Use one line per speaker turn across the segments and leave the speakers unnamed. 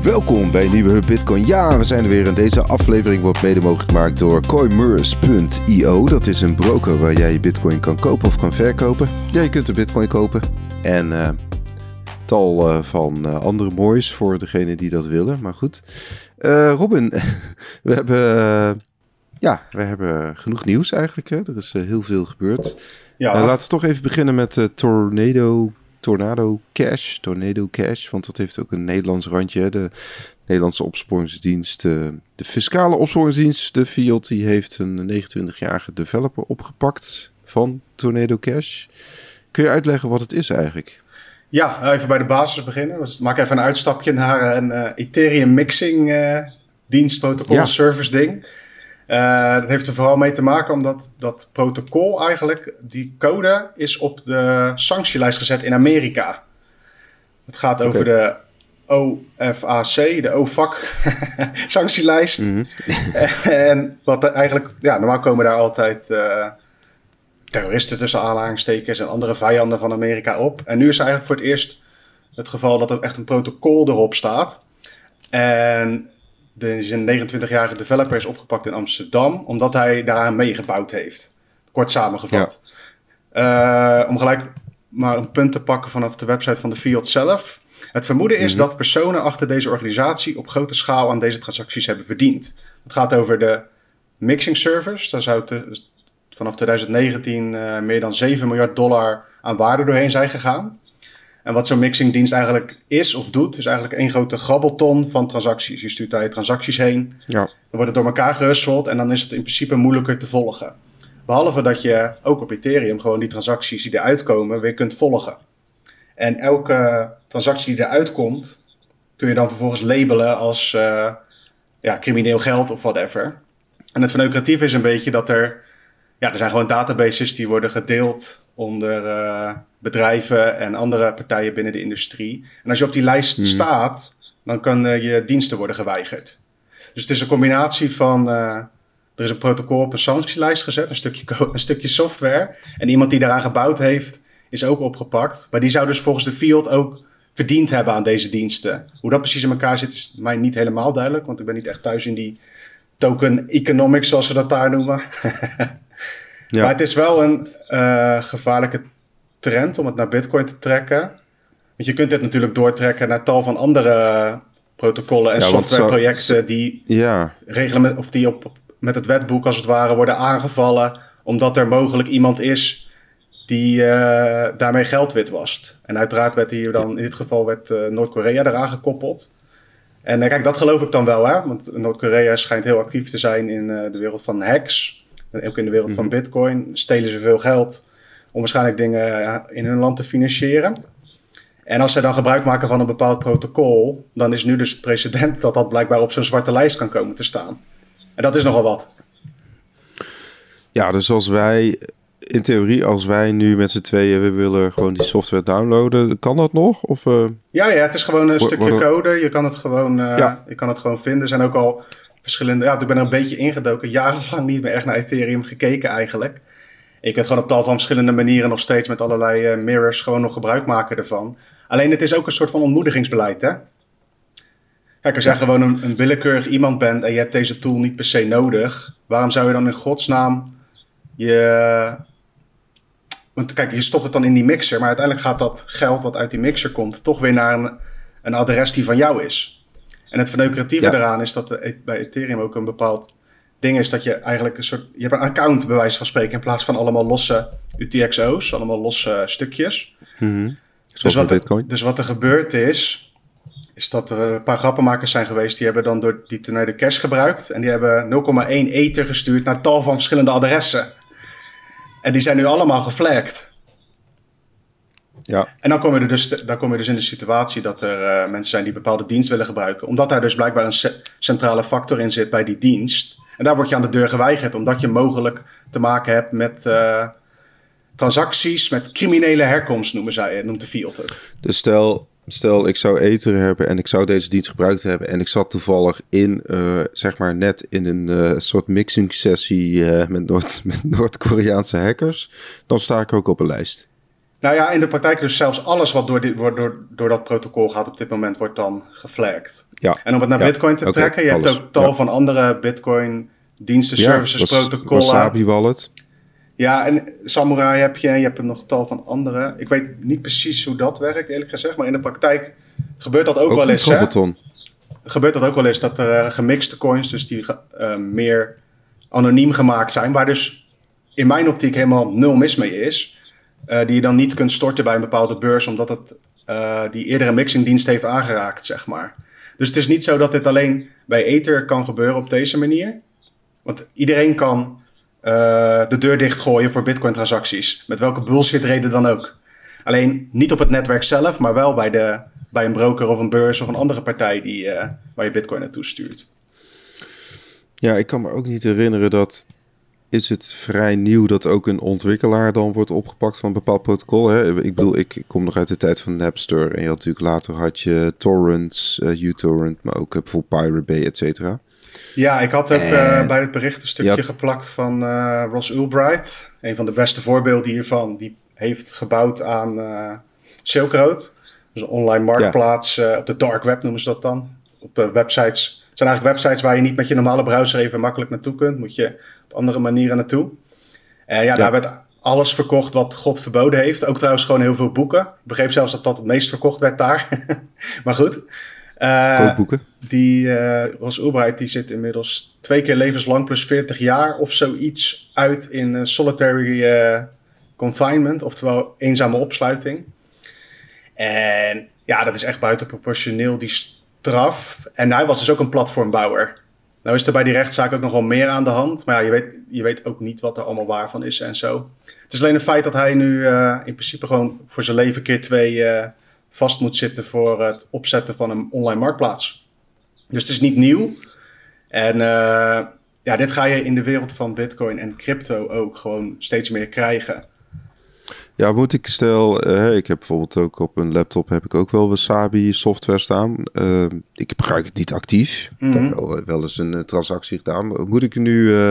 Welkom bij een nieuwe Bitcoin. Ja, we zijn er weer en deze aflevering wordt mede mogelijk gemaakt door Coinmerce.io. Dat is een broker waar jij je Bitcoin kan kopen of kan verkopen. Ja, je kunt een Bitcoin kopen en tal van andere moois voor degenen die dat willen. Maar goed, Robin, we hebben genoeg nieuws eigenlijk. Hè? Er is heel veel gebeurd. Ja. Laten we toch even beginnen met Tornado Cash, want dat heeft ook een Nederlands randje. De Nederlandse opsporingsdienst, de fiscale opsporingsdienst, de Fiat, die heeft een 29-jarige developer opgepakt van Tornado Cash. Kun je uitleggen wat het is eigenlijk?
Ja, even bij de basis beginnen. Dus maak even een uitstapje naar een Ethereum mixing dienstprotocol service ding. Dat heeft er vooral mee te maken omdat dat protocol eigenlijk, die code is op de sanctielijst gezet in Amerika. Het gaat over de OFAC, de OFAC sanctielijst. Mm-hmm. En wat eigenlijk, ja, normaal komen daar altijd terroristen tussen aanhalingstekens en andere vijanden van Amerika op. En nu is eigenlijk voor het eerst het geval dat er echt een protocol erop staat. En een 29-jarige developer is opgepakt in Amsterdam, omdat hij daaraan meegebouwd heeft. Kort samengevat. Ja. Om gelijk maar een punt te pakken vanaf de website van de Fiat zelf. Het vermoeden is dat personen achter deze organisatie op grote schaal aan deze transacties hebben verdiend. Het gaat over de mixing servers. Daar zou vanaf 2019 meer dan $7 miljard aan waarde doorheen zijn gegaan. En wat zo'n mixingdienst eigenlijk is of doet, is eigenlijk één grote grabbelton van transacties. Je stuurt daar je transacties heen, dan wordt het door elkaar gehusteld en dan is het in principe moeilijker te volgen. Behalve dat je ook op Ethereum gewoon die transacties die eruit komen weer kunt volgen. En elke transactie die eruit komt, kun je dan vervolgens labelen als crimineel geld of whatever. En het verneukeratief is een beetje dat er zijn gewoon databases die worden gedeeld onder bedrijven en andere partijen binnen de industrie. En als je op die lijst staat, dan kan je diensten worden geweigerd. Dus het is een combinatie van, er is een protocol op een sanctielijst gezet, een stukje software. En iemand die daaraan gebouwd heeft, is ook opgepakt. Maar die zou dus volgens de Fiat ook verdiend hebben aan deze diensten. Hoe dat precies in elkaar zit, is mij niet helemaal duidelijk, want ik ben niet echt thuis in die token economics, zoals we dat daar noemen. Ja. Maar het is wel een gevaarlijke trend om het naar Bitcoin te trekken. Want je kunt dit natuurlijk doortrekken naar tal van andere protocollen en softwareprojecten die regelen met het wetboek als het ware worden aangevallen, omdat er mogelijk iemand is die daarmee geld witwast. En uiteraard werd hier dan, in dit geval Noord-Korea eraan gekoppeld. En kijk, dat geloof ik dan wel, hè? Want Noord-Korea schijnt heel actief te zijn in de wereld van hacks. Ook in de wereld van Bitcoin stelen ze veel geld om waarschijnlijk dingen in hun land te financieren. En als zij dan gebruik maken van een bepaald protocol, dan is nu dus het precedent dat blijkbaar op zo'n zwarte lijst kan komen te staan. En dat is nogal wat.
Ja, dus als wij nu met z'n tweeën, we willen gewoon die software downloaden, kan dat nog? Of,
Ja, het is gewoon een stukje code. Je kan het gewoon vinden. Er zijn ook al verschillende. Ja, ik ben er een beetje ingedoken. Jarenlang niet meer echt naar Ethereum gekeken eigenlijk. Je kunt gewoon op tal van verschillende manieren nog steeds met allerlei mirrors gewoon nog gebruik maken ervan. Alleen het is ook een soort van ontmoedigingsbeleid, hè? Kijk, als jij gewoon een willekeurig iemand bent en je hebt deze tool niet per se nodig, waarom zou je dan in godsnaam Want kijk, je stopt het dan in die mixer, maar uiteindelijk gaat dat geld wat uit die mixer komt toch weer naar een adres die van jou is. En het verneukeratieve eraan is dat bij Ethereum ook een bepaald ding is dat je eigenlijk je hebt een account bij wijze van spreken in plaats van allemaal losse UTXO's, allemaal losse stukjes.
Mm-hmm.
Dus wat er gebeurd is dat er een paar grappenmakers zijn geweest die hebben dan door die Tornado Cash gebruikt en die hebben 0,1 ether gestuurd naar tal van verschillende adressen. En die zijn nu allemaal geflagd.
Ja.
En dan kom je dus in de situatie dat er mensen zijn die bepaalde dienst willen gebruiken. Omdat daar dus blijkbaar een centrale factor in zit bij die dienst. En daar word je aan de deur geweigerd. Omdat je mogelijk te maken hebt met transacties met criminele herkomst, noemt de Fiat het.
Dus stel ik zou Ether hebben en ik zou deze dienst gebruikt hebben. En ik zat toevallig net in een soort mixing sessie met Noord-Koreaanse hackers. Dan sta ik ook op een lijst.
Nou ja, in de praktijk dus zelfs alles wat door dat protocol gaat op dit moment wordt dan geflagd. Ja. En om het naar Bitcoin te trekken, je hebt ook tal van andere Bitcoin diensten, services, protocollen.
Wasabi Wallet.
Ja, en Samurai heb je hebt nog tal van andere. Ik weet niet precies hoe dat werkt, eerlijk gezegd. Maar in de praktijk gebeurt dat ook wel eens. Gebeurt dat ook wel eens dat er gemixte coins, dus die meer anoniem gemaakt zijn, waar dus in mijn optiek helemaal nul mis mee is. Die je dan niet kunt storten bij een bepaalde beurs, omdat het die eerdere mixingdienst heeft aangeraakt, zeg maar. Dus het is niet zo dat dit alleen bij Ether kan gebeuren op deze manier. Want iedereen kan de deur dichtgooien voor Bitcoin-transacties. Met welke bullshit-reden dan ook. Alleen niet op het netwerk zelf, maar wel bij een broker of een beurs of een andere partij waar je Bitcoin naartoe stuurt.
Ja, ik kan me ook niet herinneren dat... Is het vrij nieuw dat ook een ontwikkelaar dan wordt opgepakt van een bepaald protocol? Hè? Ik bedoel, ik kom nog uit de tijd van Napster. En je had natuurlijk later torrents, uTorrent, maar ook bijvoorbeeld Pirate Bay, et cetera.
Ja, ik had ook bij het bericht een stukje geplakt van Ross Ulbricht. Een van de beste voorbeelden hiervan. Die heeft gebouwd aan Silk Road. Dus een online marktplaats op de dark web noemen ze dat dan. Op websites. Het zijn eigenlijk websites waar je niet met je normale browser even makkelijk naartoe kunt. Moet je op andere manieren naartoe. Daar werd alles verkocht wat God verboden heeft. Ook trouwens gewoon heel veel boeken. Ik begreep zelfs dat het meest verkocht werd daar. Maar goed.
Kookboeken.
Ross Ulbricht die zit inmiddels 2 keer levenslang plus 40 jaar of zoiets uit in solitary confinement. Oftewel eenzame opsluiting. En ja, dat is echt buitenproportioneel die straf. En hij was dus ook een platformbouwer. Nou is er bij die rechtszaak ook nog wel meer aan de hand. Maar ja, je weet ook niet wat er allemaal waar van is en zo. Het is alleen een feit dat hij nu in principe gewoon voor zijn leven keer 2 vast moet zitten voor het opzetten van een online marktplaats. Dus het is niet nieuw. En dit ga je in de wereld van Bitcoin en crypto ook gewoon steeds meer krijgen.
Ja, ik heb bijvoorbeeld ook op een laptop heb ik ook wel Wasabi software staan. Ik gebruik het niet actief. Ik heb wel eens een transactie gedaan. Maar moet ik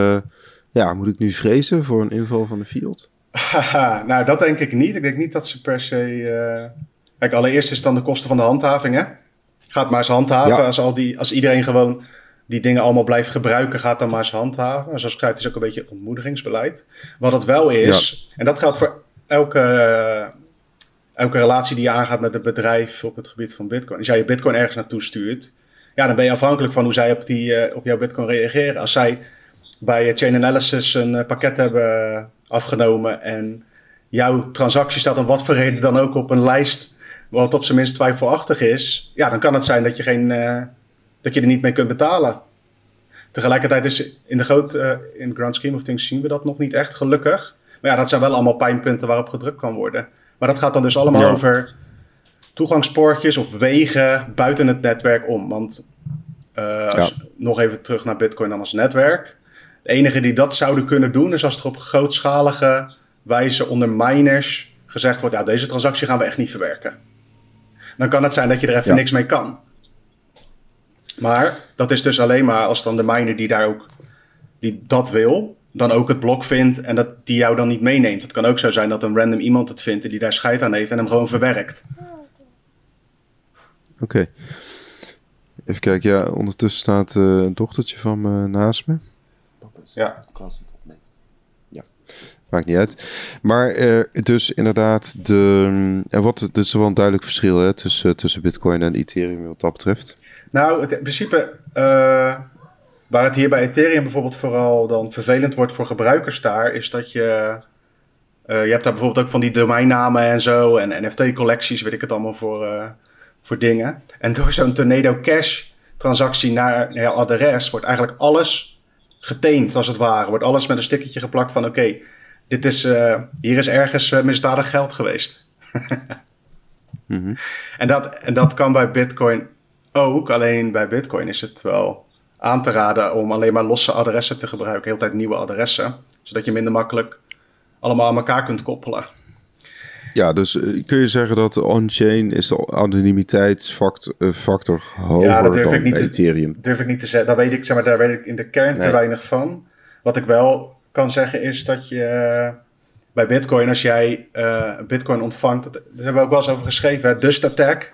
nu vrezen voor een inval van de fiat?
Nou, dat denk ik niet. Ik denk niet dat ze per se... Kijk, allereerst is het dan de kosten van de handhaving, hè? Gaat maar eens handhaven. Ja. Als iedereen gewoon die dingen allemaal blijft gebruiken, gaat dan maar eens handhaven. Zoals ik zei, het is ook een beetje ontmoedigingsbeleid. Wat het wel is, en dat geldt voor elke relatie die je aangaat met een bedrijf op het gebied van Bitcoin. Als jij je Bitcoin ergens naartoe stuurt, ja, dan ben je afhankelijk van hoe zij op jouw Bitcoin reageren. Als zij bij Chainalysis een pakket hebben afgenomen en jouw transactie staat om wat voor reden dan ook op een lijst wat op zijn minst twijfelachtig is, ja, dan kan het zijn dat je er niet mee kunt betalen. Tegelijkertijd is in de grand scheme of things zien we dat nog niet echt, gelukkig. Maar ja, dat zijn wel allemaal pijnpunten waarop gedrukt kan worden. Maar dat gaat dan dus allemaal over toegangspoortjes of wegen buiten het netwerk om. Want nog even terug naar Bitcoin dan als netwerk. De enige die dat zouden kunnen doen is als er op grootschalige wijze onder miners gezegd wordt, ja, deze transactie gaan we echt niet verwerken. Dan kan het zijn dat je er even niks mee kan. Maar dat is dus alleen maar als dan de miner die dat wil, dan ook het blok vindt en dat die jou dan niet meeneemt. Het kan ook zo zijn dat een random iemand het vindt en die daar scheid aan heeft en hem gewoon verwerkt.
Oké. Even kijken, ja, ondertussen staat een dochtertje van me naast me.
Ja.
Ja, maakt niet uit. Maar dus inderdaad, er is wel een duidelijk verschil hè, tussen Bitcoin en Ethereum wat dat betreft.
Nou, in principe, waar het hier bij Ethereum bijvoorbeeld vooral dan vervelend wordt voor gebruikers daar, is dat je hebt daar bijvoorbeeld ook van die domeinnamen en zo en NFT-collecties, weet ik het allemaal voor dingen. En door zo'n Tornado Cash transactie naar jouw adres wordt eigenlijk alles geteend, als het ware. Wordt alles met een stickertje geplakt van oké, hier is ergens misdadig geld geweest.
Mm-hmm.
En dat kan bij Bitcoin ook. Alleen bij Bitcoin is het wel aan te raden om alleen maar losse adressen te gebruiken. Heel de tijd nieuwe adressen. Zodat je minder makkelijk allemaal aan elkaar kunt koppelen.
Ja, dus kun je zeggen dat on-chain is de anonimiteitsfactor hoger dan Ethereum?
Durf ik niet te zeggen. Daar weet ik in de kern te weinig van. Wat ik wel kan zeggen is dat je bij Bitcoin, als jij Bitcoin ontvangt, daar hebben we ook wel eens over geschreven, Dust Attack.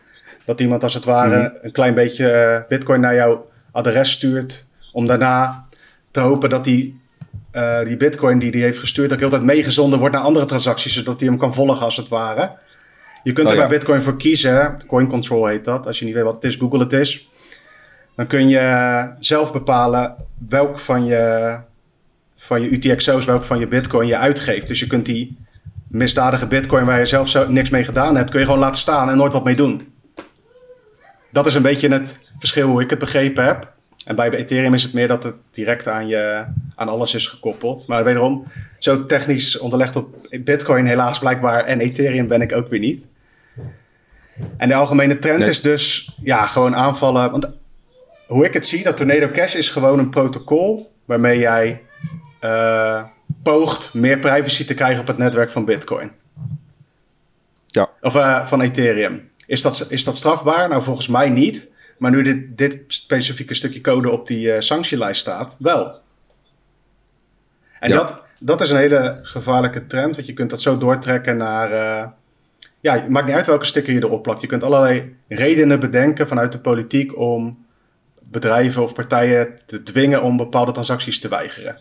Dat iemand als het ware een klein beetje bitcoin naar jouw adres stuurt. Om daarna te hopen dat die bitcoin die heeft gestuurd ook heel tijd meegezonden wordt naar andere transacties. Zodat hij hem kan volgen als het ware. Je kunt er bij bitcoin voor kiezen. Coin control heet dat. Als je niet weet wat het is, Google het is. Dan kun je zelf bepalen welk van je UTXO's, welk van je bitcoin je uitgeeft. Dus je kunt die misdadige bitcoin waar je zelf zo niks mee gedaan hebt, kun je gewoon laten staan en nooit wat mee doen. Dat is een beetje het verschil hoe ik het begrepen heb. En bij Ethereum is het meer dat het direct aan alles is gekoppeld. Maar wederom, zo technisch onderlegd op bitcoin helaas blijkbaar en Ethereum ben ik ook weer niet. En de algemene trend is dus gewoon aanvallen. Want hoe ik het zie, dat Tornado Cash is gewoon een protocol waarmee jij poogt meer privacy te krijgen op het netwerk van Bitcoin.
Ja.
Of van Ethereum. Is dat strafbaar? Nou, volgens mij niet. Maar nu dit specifieke stukje code op die sanctielijst staat, wel. En dat is een hele gevaarlijke trend. Want je kunt dat zo doortrekken naar... het maakt niet uit welke sticker je erop plakt. Je kunt allerlei redenen bedenken vanuit de politiek om bedrijven of partijen te dwingen om bepaalde transacties te weigeren.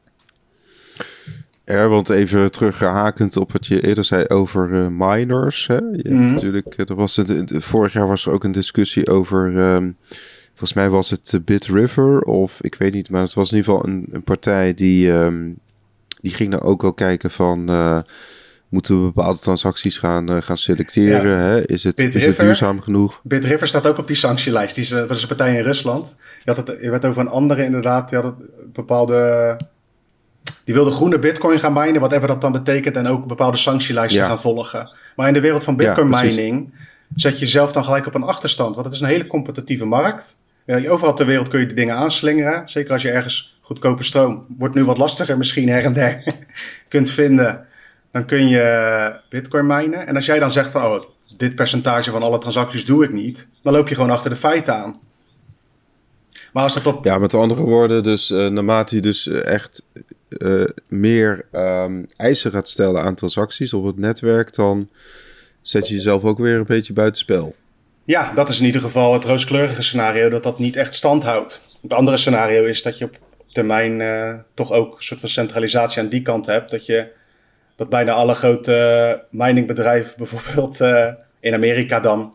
Ja, want even terughakend op wat je eerder zei over miners. Hè? Natuurlijk, vorig jaar was er ook een discussie over, volgens mij was het BitRiver of ik weet niet, maar het was in ieder geval een partij die ging nou ook wel kijken van, moeten we bepaalde transacties gaan selecteren? Ja. Hè? Is het duurzaam genoeg?
BitRiver staat ook op die sanctielijst. Dat is een partij in Rusland. Je werd over een andere inderdaad, die had bepaalde... Die wilde groene bitcoin gaan minen, whatever dat dan betekent, en ook bepaalde sanctielijsten gaan volgen. Maar in de wereld van bitcoin mining zet je jezelf dan gelijk op een achterstand. Want het is een hele competitieve markt. Overal ter wereld kun je die dingen aanslingeren. Zeker als je ergens goedkope stroom, wordt nu wat lastiger misschien her en der, kunt vinden. Dan kun je bitcoin minen. En als jij dan zegt van, dit percentage van alle transacties doe ik niet, dan loop je gewoon achter de feiten aan. Maar als dat op...
Ja, met andere woorden, dus naarmate je dus echt meer eisen gaat stellen aan transacties op het netwerk, dan zet je jezelf ook weer een beetje buitenspel.
Ja, dat is in ieder geval het rooskleurige scenario, dat niet echt stand houdt. Het andere scenario is dat je op termijn toch ook een soort van centralisatie aan die kant hebt. Dat bijna alle grote miningbedrijven bijvoorbeeld in Amerika dan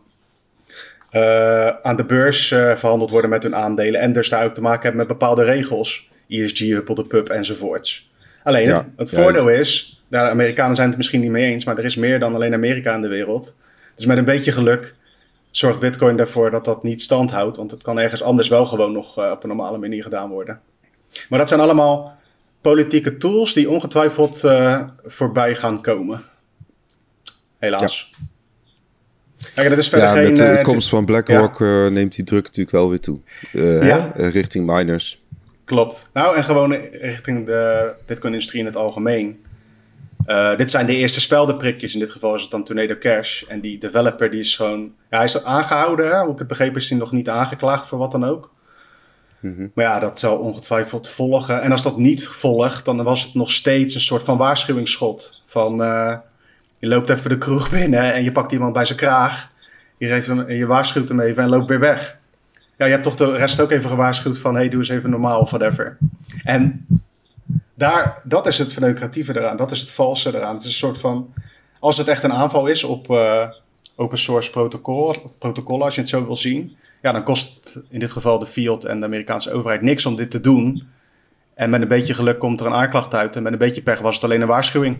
aan de beurs verhandeld worden met hun aandelen. En dus daar ook te maken hebben met bepaalde regels. ESG, Huppel de Pup enzovoorts. Alleen het voordeel is, de Amerikanen zijn het misschien niet mee eens, maar er is meer dan alleen Amerika in de wereld. Dus met een beetje geluk zorgt Bitcoin ervoor dat dat niet stand houdt. Want het kan ergens anders wel gewoon nog op een normale manier gedaan worden. Maar dat zijn allemaal politieke tools die ongetwijfeld voorbij gaan komen. Helaas. Ja. Kijk, dat is verder geen...
Met de komst van BlackRock neemt die druk natuurlijk wel weer toe. Richting miners.
Klopt. Nou, en gewoon richting de Bitcoin-industrie in het algemeen. Dit zijn de eerste speldenprikjes. In dit geval is het dan Tornado Cash. En die developer die is gewoon... Ja, hij is aangehouden. Hè? Hoe ik het begrepen is hij nog niet aangeklaagd voor wat dan ook. Mm-hmm. Maar ja, dat zal ongetwijfeld volgen. En als dat niet volgt, dan was het nog steeds een soort van waarschuwingsschot. Van, je loopt even de kroeg binnen en je pakt iemand bij zijn kraag. Je waarschuwt hem even en loopt weer weg. Ja, je hebt toch de rest ook even gewaarschuwd van... hey, doe eens even normaal of whatever. En dat is het verneukeratieve eraan. Dat is het valse eraan. Het is een soort van... Als het echt een aanval is op open source protocollen, als je het zo wil zien... Ja, dan kost het in dit geval de fiat en de Amerikaanse overheid niks om dit te doen. En met een beetje geluk komt er een aanklacht uit. En met een beetje pech was het alleen een waarschuwing.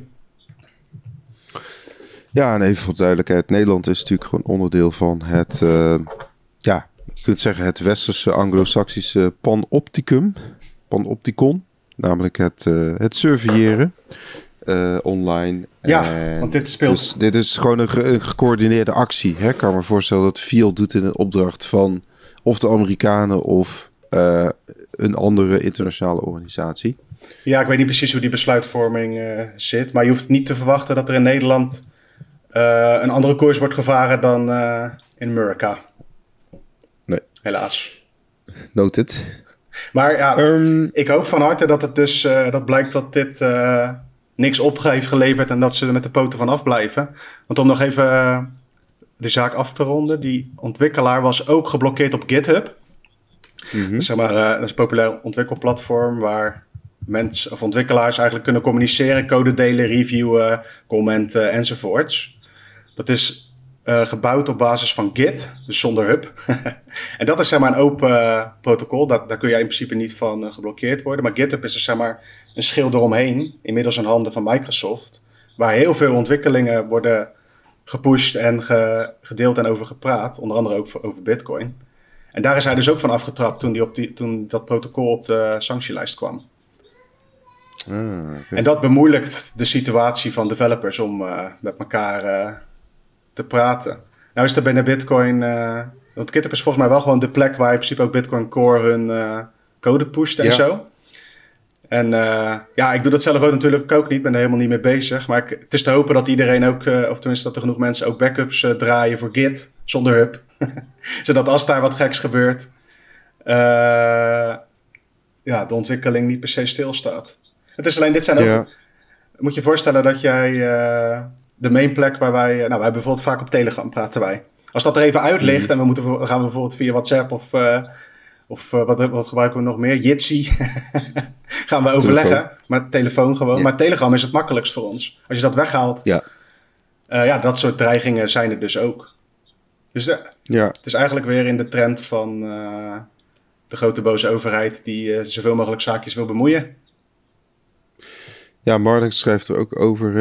Ja, en even voor duidelijkheid. Nederland is natuurlijk gewoon onderdeel van het... je kunt zeggen het westerse anglo-saxische panopticon. Namelijk het surveilleren online.
Ja, want dit speelt...
Dus dit is gewoon een gecoördineerde actie. Hè? Ik kan me voorstellen dat Fiat doet in een opdracht van of de Amerikanen of een andere internationale organisatie.
Ja, ik weet niet precies hoe die besluitvorming zit. Maar je hoeft niet te verwachten dat er in Nederland een andere koers wordt gevaren dan in Amerika.
Nee.
Helaas.
Noted.
Maar ja, ik hoop van harte dat het dus dat blijkt dat dit niks op heeft geleverd en dat ze er met de poten van afblijven. Want om nog even de zaak af te ronden. Die ontwikkelaar was ook geblokkeerd op GitHub. Mm-hmm. Zeg maar, dat is een populair ontwikkelplatform waar mensen of ontwikkelaars eigenlijk kunnen communiceren, code delen, reviewen, commenten enzovoorts. Dat is gebouwd op basis van Git, dus zonder hub. En dat is zeg maar een open protocol. Daar kun je in principe niet van geblokkeerd worden. Maar GitHub is er zeg maar een schil eromheen, inmiddels in handen van Microsoft, waar heel veel ontwikkelingen worden gepusht en gedeeld en over gepraat. Onder andere ook over Bitcoin. En daar is hij dus ook van afgetrapt toen dat protocol op de sanctielijst kwam. Okay. En dat bemoeilijkt de situatie van developers om met elkaar te praten. Nou is er binnen Bitcoin, want GitHub is volgens mij wel gewoon de plek waar in principe ook Bitcoin Core hun code pusht en zo. En ik doe dat zelf ook natuurlijk ook niet, ben er helemaal niet mee bezig. Maar het is te hopen dat iedereen ook, of tenminste dat er genoeg mensen ook backups draaien voor Git zonder hub. Zodat als daar wat geks gebeurt, de ontwikkeling niet per se stilstaat. Het is alleen, dit zijn ook, moet je voorstellen dat jij de main plek waar wij bijvoorbeeld vaak op Telegram praten wij. Als dat er even uit ligt en dan gaan we bijvoorbeeld via WhatsApp of wat gebruiken we nog meer? Jitsi. Gaan we overleggen. Telefoon. Maar telefoon gewoon. Ja. Maar Telegram is het makkelijkst voor ons. Als je dat weghaalt. Dat soort dreigingen zijn er dus ook. Dus het is eigenlijk weer in de trend van de grote boze overheid die zoveel mogelijk zaakjes wil bemoeien.
Ja, Marnix schrijft er ook over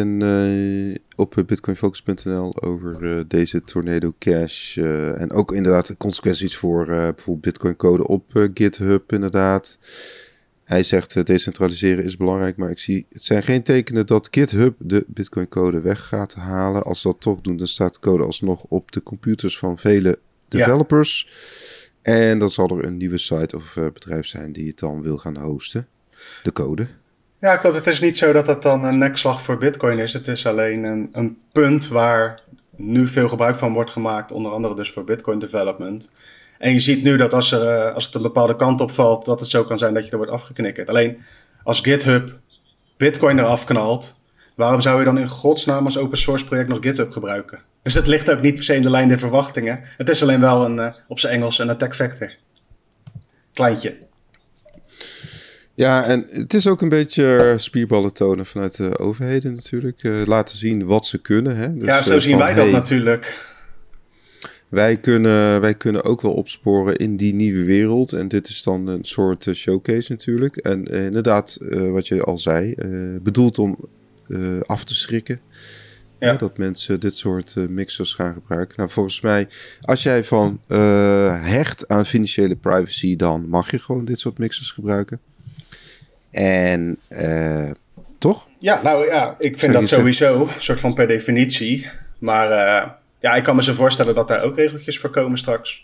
op bitcoinfocus.nl over deze Tornado Cash. En ook inderdaad de consequenties voor bijvoorbeeld Bitcoin code op GitHub inderdaad. Hij zegt decentraliseren is belangrijk, maar het zijn geen tekenen dat GitHub de Bitcoin code weg gaat halen. Als ze dat toch doen, dan staat de code alsnog op de computers van vele developers. Ja. En dan zal er een nieuwe site of bedrijf zijn die het dan wil gaan hosten. De code.
Ja, klopt. Het is niet zo dat het dan een nekslag voor Bitcoin is. Het is alleen een punt waar nu veel gebruik van wordt gemaakt. Onder andere dus voor Bitcoin development. En je ziet nu dat als het een bepaalde kant opvalt, dat het zo kan zijn dat je er wordt afgeknikkerd. Alleen als GitHub Bitcoin eraf knalt, waarom zou je dan in godsnaam als open source project nog GitHub gebruiken? Dus dat ligt ook niet per se in de lijn der verwachtingen. Het is alleen wel op zijn Engels een attack vector. Kleintje.
Ja, en het is ook een beetje spierballen tonen vanuit de overheden natuurlijk. Laten zien wat ze kunnen. Hè? Dus,
ja, zo zien wij dat natuurlijk.
Wij kunnen ook wel opsporen in die nieuwe wereld. En dit is dan een soort showcase natuurlijk. En inderdaad, wat je al zei, bedoeld om af te schrikken. Ja. Dat mensen dit soort mixers gaan gebruiken. Nou, volgens mij, als jij van hecht aan financiële privacy, dan mag je gewoon dit soort mixers gebruiken. En toch?
Ja, nou ja, ik vind dat sowieso een soort van per definitie. Maar ik kan me zo voorstellen dat daar ook regeltjes voor komen straks.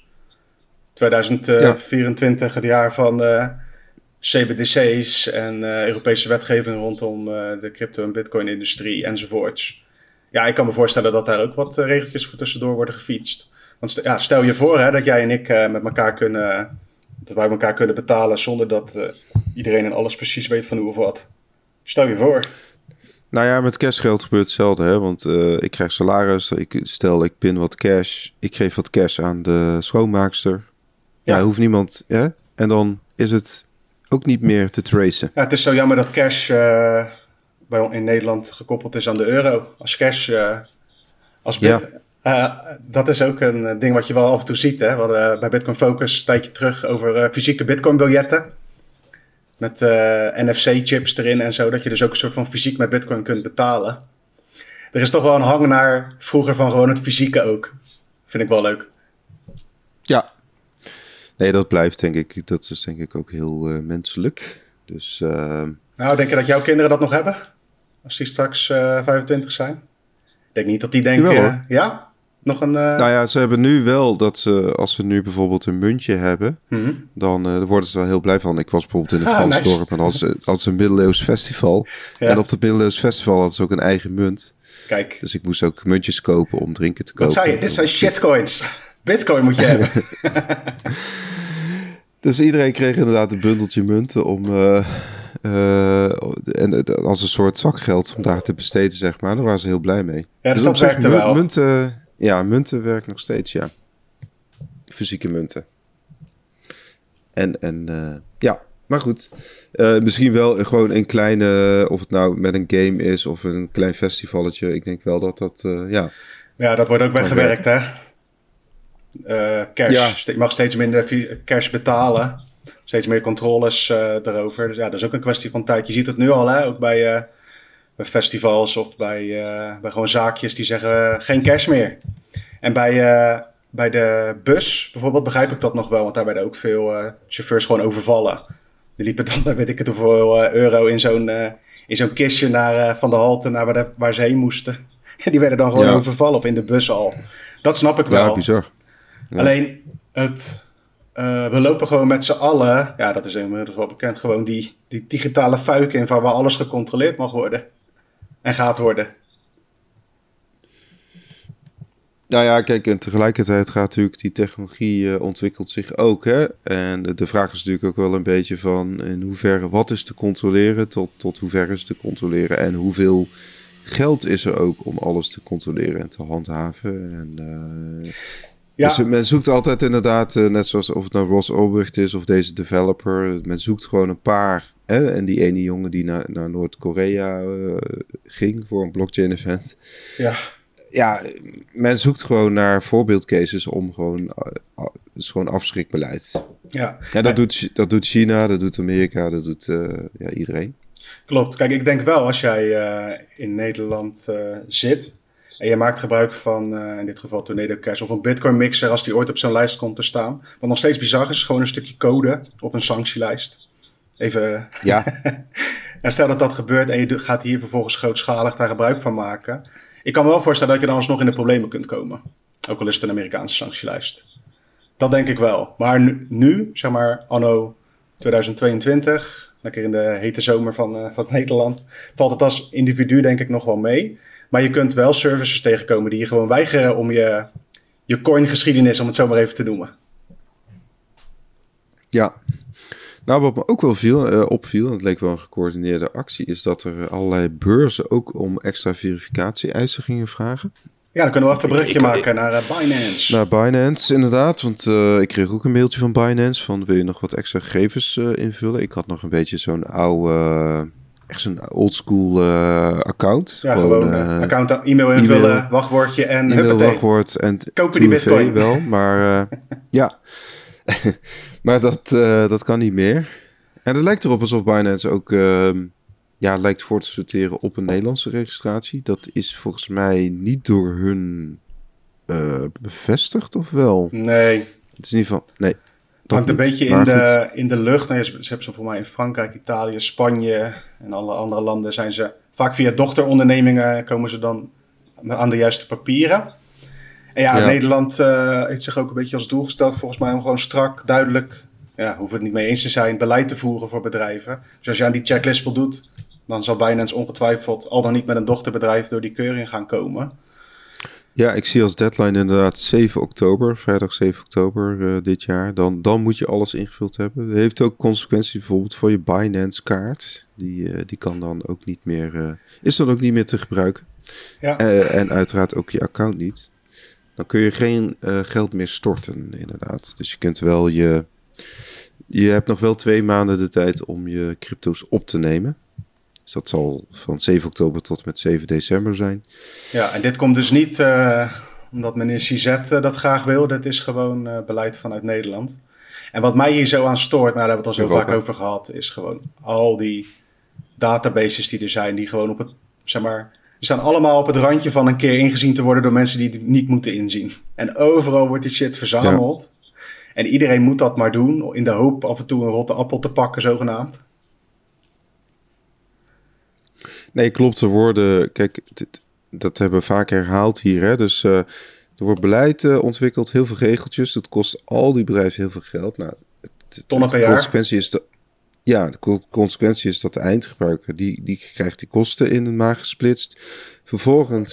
2024, het jaar van CBDC's en Europese wetgeving rondom de crypto- en bitcoin-industrie enzovoorts. Ja, ik kan me voorstellen dat daar ook wat regeltjes voor tussendoor worden gefietst. Want stel je voor dat jij en ik met elkaar kunnen... dat wij elkaar kunnen betalen zonder dat iedereen en alles precies weet van hoe of wat. Stel je voor.
Nou ja, met cashgeld gebeurt hetzelfde. Hè? Want ik krijg salaris. Ik pin wat cash. Ik geef wat cash aan de schoonmaakster. Ja, hoeft niemand... Hè? En dan is het ook niet meer te tracen.
Ja, het is zo jammer dat cash in Nederland gekoppeld is aan de euro. Als cash... als bit... Ja. Dat is ook een ding wat je wel af en toe ziet. Hè? We hadden bij Bitcoin Focus een tijdje terug over fysieke Bitcoin-biljetten. Met NFC-chips erin en zo. Dat je dus ook een soort van fysiek met Bitcoin kunt betalen. Er is toch wel een hang naar vroeger van gewoon het fysieke ook. Vind ik wel leuk.
Ja. Nee, dat blijft denk ik. Dat is denk ik ook heel menselijk. Dus...
Nou, denk je dat jouw kinderen dat nog hebben? Als die straks 25 zijn? Ik denk niet dat die denken... ja? Nog een...
Nou ja, ze hebben nu wel dat ze, als ze nu bijvoorbeeld een muntje hebben, dan worden ze wel heel blij van. Ik was bijvoorbeeld in een Frans dorp en als een middeleeuws festival. Ja. En op dat middeleeuws festival hadden ze ook een eigen munt.
Kijk.
Dus ik moest ook muntjes kopen om drinken te kopen.
Wat zei je? Dit zijn shitcoins. Bitcoin moet je hebben.
Dus iedereen kreeg inderdaad een bundeltje munten om... als een soort zakgeld om daar te besteden, zeg maar. Daar waren ze heel blij mee.
Ja, dus dat werkte wel.
Ja, munten werkt nog steeds, ja. Fysieke munten. Ja, maar goed. Misschien wel gewoon een kleine, of het nou met een game is of een klein festivalletje. Ik denk wel dat ja.
Ja, dat wordt ook weggewerkt, hè? Cash. Ja. Je mag steeds minder cash betalen. Steeds meer controles erover. Dus ja, dat is ook een kwestie van tijd. Je ziet het nu al, hè? Ook bij festivals of bij gewoon zaakjes die zeggen geen cash meer. En bij de bus bijvoorbeeld begrijp ik dat nog wel, want daar werden ook veel chauffeurs gewoon overvallen. Die liepen dan, weet ik het hoeveel euro in zo'n kistje van de halte naar waar ze heen moesten. En die werden dan gewoon overvallen, of in de bus al. Dat snap ik wel.
Ja, bizar. Ja.
Alleen, we lopen gewoon met z'n allen, ja, dat is inmiddels wel bekend, gewoon die digitale fuik in van waar alles gecontroleerd mag worden. En gaat worden.
Nou ja, kijk, en tegelijkertijd gaat natuurlijk die technologie ontwikkelt zich ook, hè. En de vraag is natuurlijk ook wel een beetje van in hoeverre, wat is te controleren, tot hoever is te controleren en hoeveel geld is er ook om alles te controleren en te handhaven. En, dus men zoekt altijd inderdaad, net zoals of het nou Ross Ulbricht is of deze developer, men zoekt gewoon een paar. Hè? En die ene jongen die naar Noord-Korea ging voor een blockchain-event.
Ja.
Ja, men zoekt gewoon naar voorbeeldcases om gewoon, is gewoon afschrikbeleid.
Ja,
dat doet China, dat doet Amerika, dat doet iedereen.
Klopt. Kijk, ik denk wel als jij in Nederland zit en je maakt gebruik van, in dit geval Tornado Cash of een Bitcoin mixer als die ooit op zo'n lijst komt te staan. Wat nog steeds bizar is gewoon een stukje code op een sanctielijst. Even.
Ja.
En stel dat gebeurt en je gaat hier vervolgens grootschalig daar gebruik van maken. Ik kan me wel voorstellen dat je dan alsnog in de problemen kunt komen. Ook al is het een Amerikaanse sanctielijst. Dat denk ik wel. Maar nu zeg maar anno 2022, lekker in de hete zomer van Nederland, valt het als individu denk ik nog wel mee. Maar je kunt wel services tegenkomen die je gewoon weigeren om je coingeschiedenis, om het zo maar even te noemen.
Ja. Nou, wat me ook wel opviel, en het leek wel een gecoördineerde actie, is dat er allerlei beurzen ook om extra verificatie-eisen gingen vragen.
Ja, dan kunnen we even een brugje maken naar Binance.
Naar Binance, inderdaad. Want ik kreeg ook een mailtje van Binance van wil je nog wat extra gegevens invullen? Ik had nog een beetje zo'n oude, echt zo'n oldschool account.
Ja, gewoon account, e-mail invullen, wachtwoordje en
huppatee. Wachtwoord en
kopen die bitcoin.
Wel, maar ja... maar dat kan niet meer. En het lijkt erop alsof Binance ook lijkt voor te sorteren op een Nederlandse registratie. Dat is volgens mij niet door hun bevestigd, of wel?
Nee.
Het is in ieder geval... Nee.
Het hangt een beetje in de lucht. Nou, ze hebben ze voor mij in Frankrijk, Italië, Spanje en alle andere landen zijn ze... Vaak via dochterondernemingen komen ze dan aan de juiste papieren. En ja, Nederland heeft zich ook een beetje als doel gesteld volgens mij om gewoon strak, duidelijk, hoeven het niet mee eens te zijn, beleid te voeren voor bedrijven. Dus als je aan die checklist voldoet, dan zal Binance ongetwijfeld al dan niet met een dochterbedrijf door die keuring gaan komen.
Ja, ik zie als deadline inderdaad 7 oktober, vrijdag 7 oktober dit jaar. Dan moet je alles ingevuld hebben. Dat heeft ook consequenties bijvoorbeeld voor je Binance kaart. Die kan dan ook niet meer, is dan ook niet meer te gebruiken. Ja. En uiteraard ook je account niet. Dan kun je geen geld meer storten, inderdaad. Dus je kunt wel je hebt nog wel 2 maanden de tijd om je crypto's op te nemen. Dus dat zal van 7 oktober tot met 7 december zijn.
Ja, en dit komt dus niet omdat meneer Cizet dat graag wil. Dat is gewoon beleid vanuit Nederland. En wat mij hier zo aan stoort, maar daar hebben we het al zo vaak over gehad, is gewoon al die databases die er zijn, die gewoon op het, zeg maar... Die staan allemaal op het randje van een keer ingezien te worden door mensen die het niet moeten inzien. En overal wordt die shit verzameld. Ja. En iedereen moet dat maar doen, in de hoop af en toe een rotte appel te pakken, zogenaamd.
Nee, klopt. Er worden, kijk, dat hebben we vaak herhaald hier. Hè? Dus er wordt beleid ontwikkeld, heel veel regeltjes. Dat kost al die bedrijven heel veel geld. Nou,
tonnen per jaar.
De consequentie is dat de eindgebruiker, die krijgt die kosten in een maag gesplitst. Vervolgens,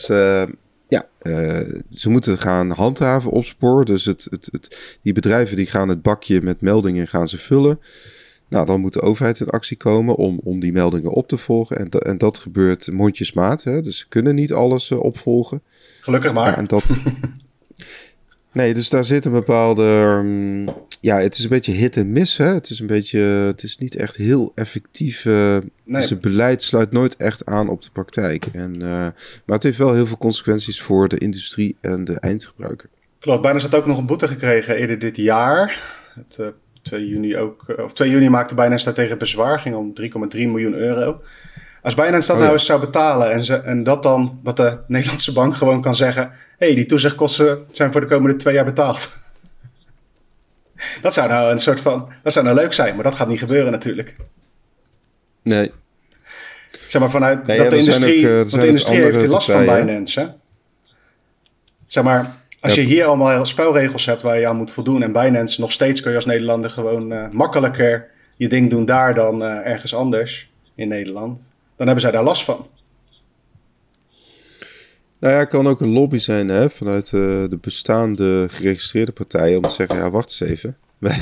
ze moeten gaan handhaven, opsporen. Dus die bedrijven die gaan het bakje met meldingen gaan ze vullen. Nou, dan moet de overheid in actie komen om die meldingen op te volgen. En dat gebeurt mondjesmaat. Hè? Dus ze kunnen niet alles opvolgen.
Gelukkig maar.
Ja, en dat... Nee, dus daar zit een bepaalde... het is een beetje hit en miss. Hè? Het is niet echt heel effectief. Nee. Dus het beleid sluit nooit echt aan op de praktijk. Maar het heeft wel heel veel consequenties voor de industrie en de eindgebruiker.
Klopt, Binance had ook nog een boete gekregen eerder dit jaar. 2 juni maakte Binance daartegen bezwaar. Ging om 3,3 miljoen euro. Als Binance dat nou eens zou betalen en dat de Nederlandse bank gewoon kan zeggen... die toezichtkosten zijn voor de komende 2 jaar betaald. Dat zou nou leuk zijn, maar dat gaat niet gebeuren natuurlijk.
Nee.
Zeg maar vanuit de industrie, want de industrie heeft hier last van Binance. Hè? Zeg maar, als je hier allemaal spelregels hebt waar je aan moet voldoen... en Binance, nog steeds kun je als Nederlander gewoon makkelijker je ding doen daar dan ergens anders in Nederland... dan hebben zij daar last van.
Nou ja, het kan ook een lobby zijn vanuit de bestaande geregistreerde partijen... om te zeggen, ja, wacht eens even.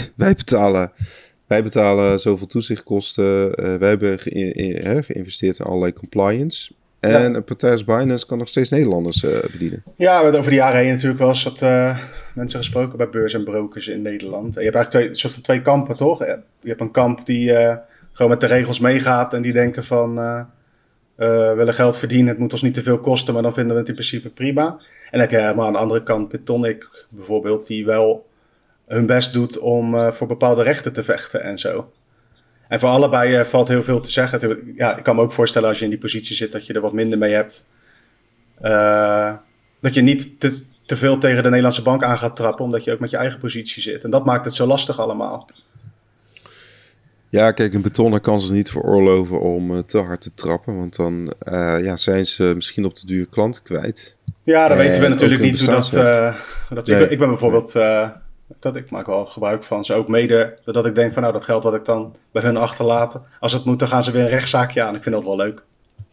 Wij betalen zoveel toezichtkosten. Wij hebben geïnvesteerd in allerlei compliance. En een partij als Binance kan nog steeds Nederlanders bedienen. Ja,
we hebben over de jaren heen natuurlijk wel eens wat mensen gesproken... bij beurs en brokers in Nederland. En je hebt eigenlijk twee kampen, toch? Je hebt een kamp die gewoon met de regels meegaat... en die denken van... we willen geld verdienen, het moet ons niet te veel kosten... maar dan vinden we het in principe prima. En dan heb je helemaal aan de andere kant Bitonic bijvoorbeeld... die wel hun best doet om voor bepaalde rechten te vechten en zo. En voor allebei valt heel veel te zeggen. Ja, ik kan me ook voorstellen als je in die positie zit... dat je er wat minder mee hebt. Dat je niet te veel tegen de Nederlandse bank aan gaat trappen... omdat je ook met je eigen positie zit. En dat maakt het zo lastig allemaal.
Ja, kijk, een betonner kan ze niet veroorloven om te hard te trappen. Want dan zijn ze misschien op de duur klanten kwijt.
Ja, dan weten we natuurlijk niet hoe dat... Ik ben bijvoorbeeld... ik maak wel gebruik van ze ook mede. Dat ik denk van dat geld wat ik dan bij hun achterlaat. Als het moet, dan gaan ze weer een rechtszaakje aan. Ik vind dat wel leuk.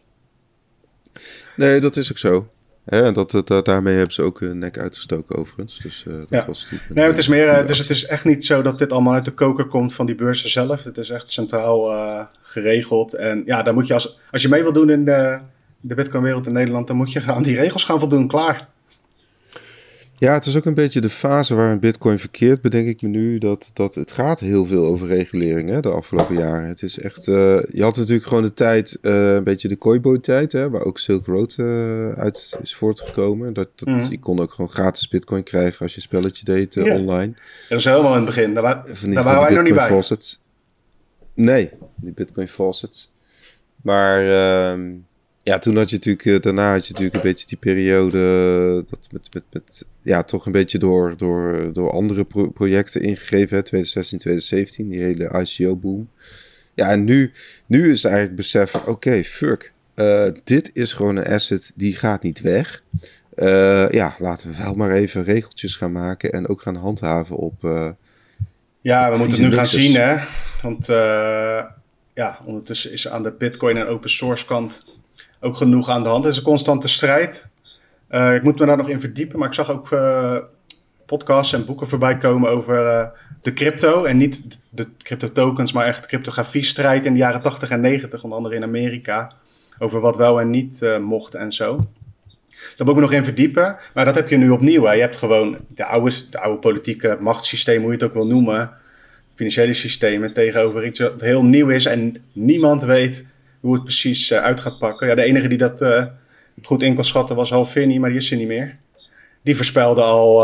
Nee, dat is ook zo. Ja, daarmee hebben ze ook hun nek uitgestoken overigens. Dus dat was natuurlijk...
Nee, het is meer... dus het is echt niet zo dat dit allemaal uit de koker komt van die beurzen zelf. Het is echt centraal geregeld. En ja, dan moet je als je mee wil doen in de Bitcoin-wereld in Nederland... dan moet je aan die regels gaan voldoen. Klaar.
Ja, het is ook een beetje de fase waarin Bitcoin verkeert, bedenk ik me nu, dat het gaat heel veel over regulering de afgelopen jaren. Het is echt, je had natuurlijk gewoon de tijd, een beetje de Koibo-tijd, waar ook Silk Road uit is voortgekomen. Je kon ook gewoon gratis Bitcoin krijgen als je een spelletje deed online.
Dat was helemaal in het begin, daar waren wij nog niet bij.
Faucets. Nee, die Bitcoin faucets. Maar... toen had je natuurlijk, daarna had je natuurlijk een beetje die periode dat toch een beetje door andere projecten ingegeven, 2016, 2017, die hele ICO-boom. Ja, en nu is het eigenlijk beseffen, oké, fuck, dit is gewoon een asset die gaat niet weg. Laten we wel maar even regeltjes gaan maken en ook gaan handhaven op...
we moeten het nu gaan zien, hè. Want ondertussen is aan de Bitcoin en open source kant... ook genoeg aan de hand. Het is een constante strijd. Ik moet me daar nog in verdiepen. Maar ik zag ook podcasts en boeken voorbij komen over de crypto. En niet de crypto tokens, maar echt de cryptografie-strijd in de jaren 80 en 90. Onder andere in Amerika. Over wat wel en niet mocht en zo. Daar moet ik me nog in verdiepen. Maar dat heb je nu opnieuw. Hè. Je hebt gewoon de oude politieke machtssysteem, hoe je het ook wil noemen. Financiële systemen tegenover iets wat heel nieuw is. En niemand weet... hoe het precies uit gaat pakken. Ja, de enige die dat goed in kon schatten was Hal Finney, maar die is er niet meer. Die voorspelde al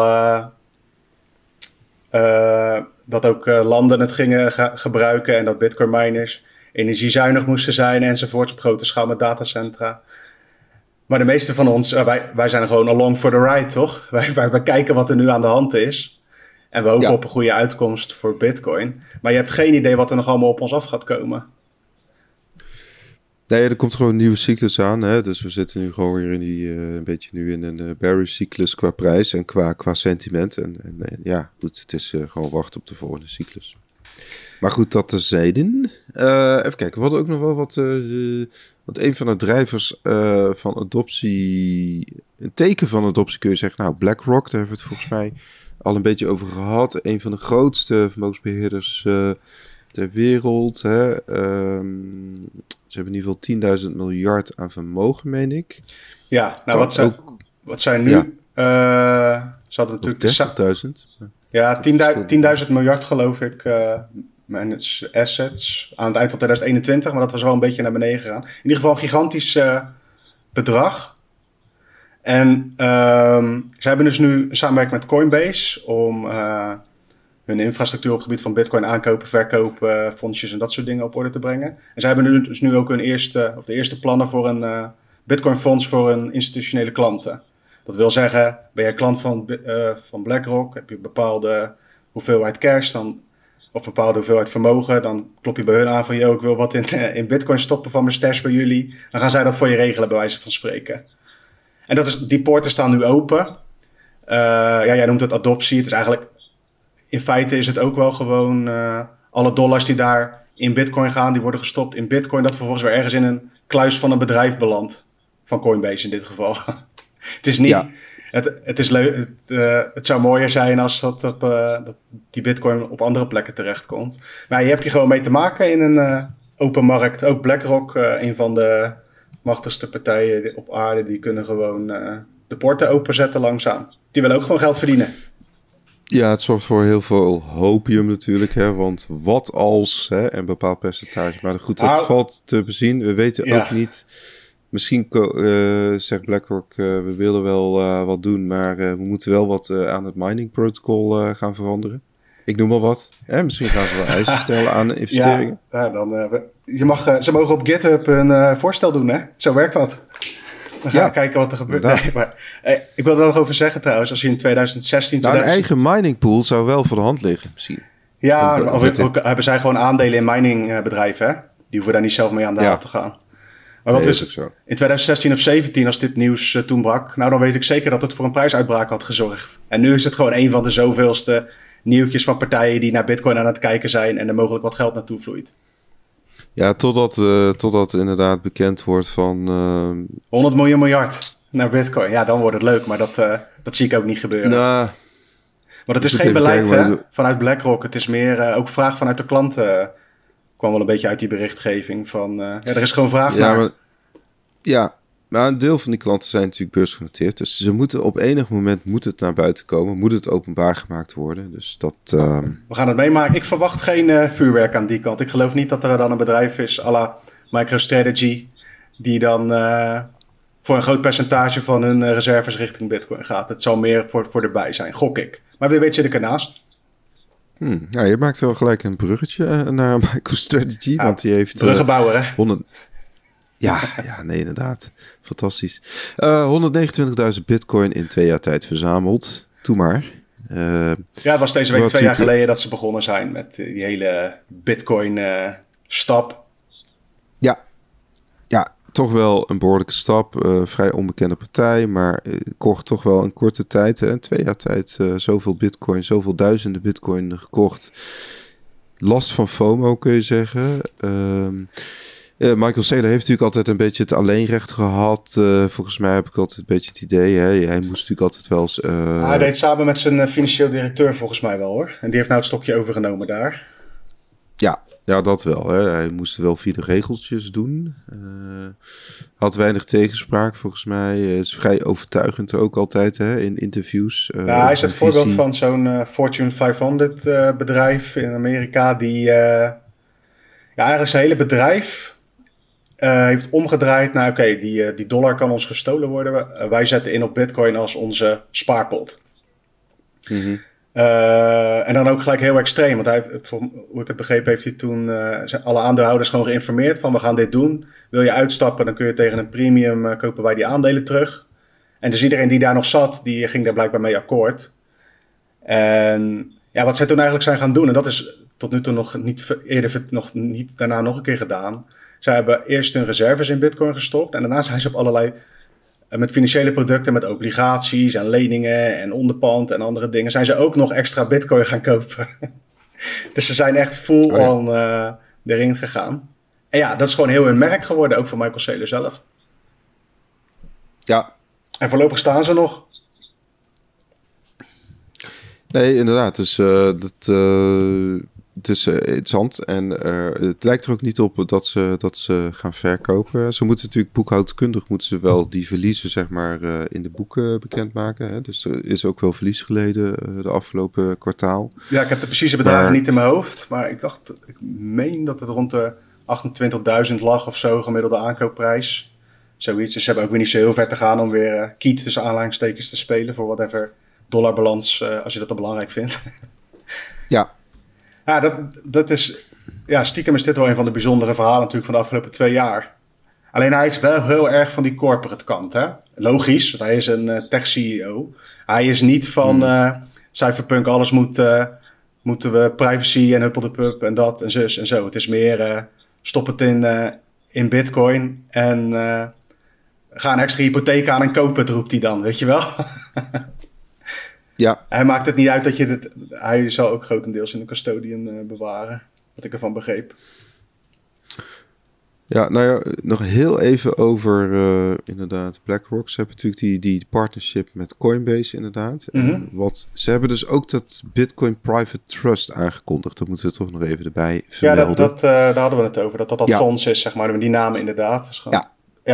dat ook landen het gingen gebruiken... en dat bitcoin miners energiezuinig moesten zijn enzovoort... op grote schaal met datacentra. Maar de meeste van ons, wij zijn gewoon along for the ride, toch? Wij kijken wat er nu aan de hand is. En we hopen op een goede uitkomst voor bitcoin. Maar je hebt geen idee wat er nog allemaal op ons af gaat komen.
Nee, er komt gewoon een nieuwe cyclus aan. Hè? Dus we zitten nu gewoon weer in een beetje nu in een bearish cyclus qua prijs en qua sentiment. Het is gewoon wachten op de volgende cyclus. Maar goed, dat terzijde. Even kijken, we hadden ook nog wel wat een van de drijvers van adoptie, een teken van adoptie kun je zeggen. Nou, BlackRock, daar hebben we het volgens mij al een beetje over gehad. Een van de grootste vermogensbeheerders ter wereld. Hè? Ze hebben in ieder geval 10.000 miljard aan vermogen, meen ik.
Ja, nou wat zijn nu... Ja. Ze hadden natuurlijk
30.000.
Ja, 10.000 miljard geloof ik. Managed assets aan het eind van 2021. Maar dat was wel een beetje naar beneden gegaan. In ieder geval een gigantisch bedrag. En ze hebben dus nu een samenwerking met Coinbase om hun infrastructuur op het gebied van Bitcoin aankopen, verkopen, fondsjes en dat soort dingen op orde te brengen. En ze hebben dus nu ook de eerste plannen voor een Bitcoin fonds voor hun institutionele klanten. Dat wil zeggen, ben jij klant van BlackRock, heb je een bepaalde hoeveelheid cash of een bepaalde hoeveelheid vermogen, dan klop je bij hun aan van, ik wil wat in Bitcoin stoppen van mijn stash bij jullie. Dan gaan zij dat voor je regelen, bij wijze van spreken. En die poorten staan nu open. Jij noemt het adoptie. Het is eigenlijk, in feite is het ook wel gewoon alle dollars die daar in Bitcoin gaan, die worden gestopt in Bitcoin, dat vervolgens weer ergens in een kluis van een bedrijf belandt. Van Coinbase in dit geval. Het is niet... Ja. Het is leuk. Het zou mooier zijn als dat die Bitcoin op andere plekken terechtkomt. Maar je hebt je gewoon mee te maken in een open markt. Ook BlackRock, een van de machtigste partijen op aarde, die kunnen gewoon de poorten openzetten langzaam. Die willen ook gewoon geld verdienen.
Ja, het zorgt voor heel veel hopium natuurlijk, hè, want wat als, hè, een bepaald percentage. Maar goed, dat valt te bezien. We weten ook niet. Misschien zegt BlackRock, we willen wel wat doen, maar we moeten wel wat aan het mining protocol gaan veranderen. Ik noem maar wat. Misschien gaan ze wel eisen stellen aan investeringen.
Ze mogen op GitHub een voorstel doen, hè? Zo werkt dat. Dan gaan we kijken wat er gebeurt. Nee, maar, ik wil er nog over zeggen trouwens, als je in 2016...
een eigen mining pool zou wel voor de hand liggen, misschien.
Ja, of hebben zij gewoon aandelen in miningbedrijven, hè? Die hoeven daar niet zelf mee aan de haal te gaan. Maar wat is zo? In 2016 of 2017, als dit nieuws toen brak, dan weet ik zeker dat het voor een prijsuitbraak had gezorgd. En nu is het gewoon een van de zoveelste nieuwtjes van partijen die naar Bitcoin aan het kijken zijn en er mogelijk wat geld naartoe vloeit.
Ja, totdat inderdaad bekend wordt van...
100 miljoen miljard naar Bitcoin. Ja, dan wordt het leuk, maar dat zie ik ook niet gebeuren.
Nou,
maar het is geen beleid vanuit BlackRock. Het is meer ook vraag vanuit de klanten. Kwam wel een beetje uit die berichtgeving van... er is gewoon vraag naar.
Maar een deel van die klanten zijn natuurlijk beursgenoteerd. Dus ze moeten op enig moment moet het naar buiten komen. Moet het openbaar gemaakt worden. Dus dat...
We gaan het meemaken. Ik verwacht geen vuurwerk aan die kant. Ik geloof niet dat er dan een bedrijf is à la MicroStrategy... die dan voor een groot percentage van hun reserves richting Bitcoin gaat. Het zal meer voor erbij zijn, gok ik. Maar wie weet zit ik ernaast.
Je maakt wel gelijk een bruggetje naar MicroStrategy. Want die heeft...
Bruggenbouwer, hè?
100... Ja, nee, inderdaad. Fantastisch. 129.000 Bitcoin in 2 jaar tijd verzameld. Doe maar.
Het was deze week 2 jaar geleden dat ze begonnen zijn met die hele Bitcoin-stap.
Ja, toch wel een behoorlijke stap. Vrij onbekende partij, maar kocht toch wel in korte tijd. In 2 jaar tijd zoveel Bitcoin, zoveel duizenden Bitcoin gekocht. Last van FOMO kun je zeggen. Michael Saylor heeft natuurlijk altijd een beetje het alleenrecht gehad. Volgens mij heb ik altijd een beetje het idee. Hè? Hij moest natuurlijk altijd wel eens...
Hij deed samen met zijn financieel directeur volgens mij wel, hoor. En die heeft nou het stokje overgenomen daar.
Ja, dat wel. Hè? Hij moest wel via de regeltjes doen. Had weinig tegenspraak volgens mij. Is vrij overtuigend ook altijd, hè, in interviews.
Hij is het voorbeeld van zo'n Fortune 500 bedrijf in Amerika die... eigenlijk zijn hele bedrijf heeft omgedraaid naar... Oké, die dollar kan ons gestolen worden. Wij zetten in op Bitcoin als onze spaarpot.
Mm-hmm.
En dan ook gelijk heel extreem. Want hoe ik het begrepen heeft hij toen alle aandeelhouders gewoon geïnformeerd van... we gaan dit doen. Wil je uitstappen, dan kun je tegen een premium kopen wij die aandelen terug. En dus iedereen die daar nog zat, die ging daar blijkbaar mee akkoord. En wat zij toen eigenlijk zijn gaan doen... en dat is tot nu toe nog niet daarna nog een keer gedaan... Zij hebben eerst hun reserves in Bitcoin gestopt... en daarna zijn ze op allerlei... met financiële producten, met obligaties en leningen en onderpand en andere dingen... zijn ze ook nog extra Bitcoin gaan kopen. Dus ze zijn echt full-on erin gegaan. En dat is gewoon heel hun merk geworden, ook voor Michael Saylor zelf.
Ja.
En voorlopig staan ze nog.
Nee, inderdaad. Dus het is interessant. En het lijkt er ook niet op dat ze gaan verkopen. Ze moeten natuurlijk boekhoudkundig moeten ze wel die verliezen zeg maar in de boeken bekendmaken. Hè? Dus er is ook wel verlies geleden de afgelopen kwartaal.
Ja, ik heb de precieze bedragen niet in mijn hoofd. Maar ik meen dat het rond de 28.000 lag of zo, gemiddelde aankoopprijs. Zoiets. Dus ze hebben ook weer niet zo heel ver te gaan om weer kiet tussen aanhalingstekens te spelen voor whatever dollarbalans, als je dat dan belangrijk vindt.
Ja.
Ja, dat is... Ja, stiekem is dit wel een van de bijzondere verhalen natuurlijk van de afgelopen 2 jaar. Alleen hij is wel heel erg van die corporate kant, hè? Logisch, want hij is een tech-CEO. Hij is niet van cypherpunk, alles moeten we privacy en huppeldepup en dat en zus en zo. Het is meer stop het in bitcoin en ga een extra hypotheek aan en koop het, roept hij dan, weet je wel?
Ja.
Hij maakt het niet uit dat hij zal ook grotendeels in de custodian bewaren, wat ik ervan begreep.
Ja, nou ja, nog heel even over inderdaad BlackRock. Ze hebben natuurlijk die partnership met Coinbase inderdaad. En ze hebben dus ook dat Bitcoin Private Trust aangekondigd. Dat moeten we toch nog even erbij vermelden.
Ja, daar hadden we het over. Dat fonds is, zeg maar. Met die namen inderdaad. Is gewoon...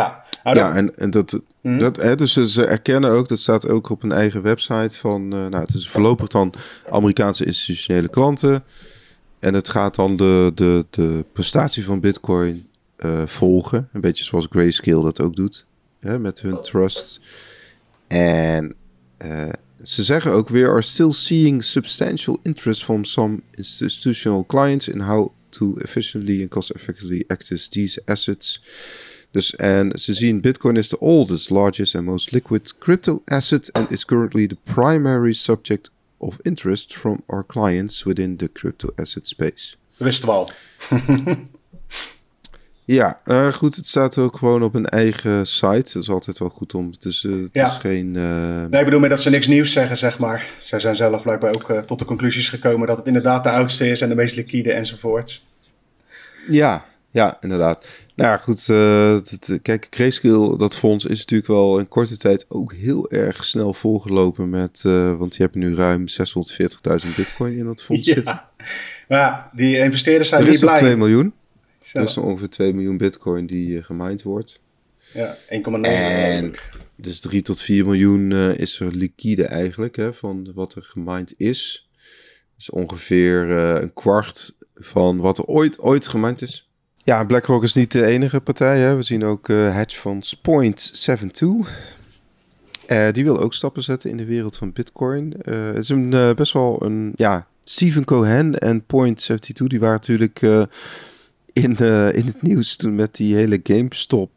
Dus ze erkennen ook, dat staat ook op hun eigen website van, het is voorlopig dan Amerikaanse institutionele klanten. En het gaat dan de prestatie van Bitcoin volgen. Een beetje zoals Grayscale dat ook doet. Met hun trust. En ze zeggen ook, we are still seeing substantial interest from some institutional clients in how to efficiently and cost-effectively access these assets. Dus en ze zien Bitcoin is the oldest, largest and most liquid crypto asset and is currently the primary subject of interest from our clients within the crypto asset space.
Dat wisten we al.
Ja, goed, het staat ook gewoon op een eigen site. Dat is altijd wel goed om. Dus het is geen...
Nee, ik bedoel meer dat ze niks nieuws zeggen, zeg maar. Zij zijn zelf blijkbaar ook tot de conclusies gekomen dat het inderdaad de oudste is en de meest liquide enzovoort.
Ja, inderdaad. Nou ja, goed. Kijk, Grayscale, dat fonds is natuurlijk wel in korte tijd ook heel erg snel volgelopen met... want je hebt nu ruim 640.000 bitcoin in dat fonds zitten.
Ja, die investeerders zijn niet blij.
Er is nog 2 miljoen. Er is ongeveer 2 miljoen bitcoin die gemined wordt.
Ja, 1,9.
En dus 3 tot 4 miljoen is er liquide eigenlijk, van wat er gemined is. Dus ongeveer een kwart van wat er ooit gemined is. Ja, BlackRock is niet de enige partij. Hè. We zien ook hedgefonds Point72. Die wil ook stappen zetten in de wereld van Bitcoin. Het is best wel een... Ja, Stephen Cohen en Point72, die waren natuurlijk in het nieuws toen met die hele GameStop...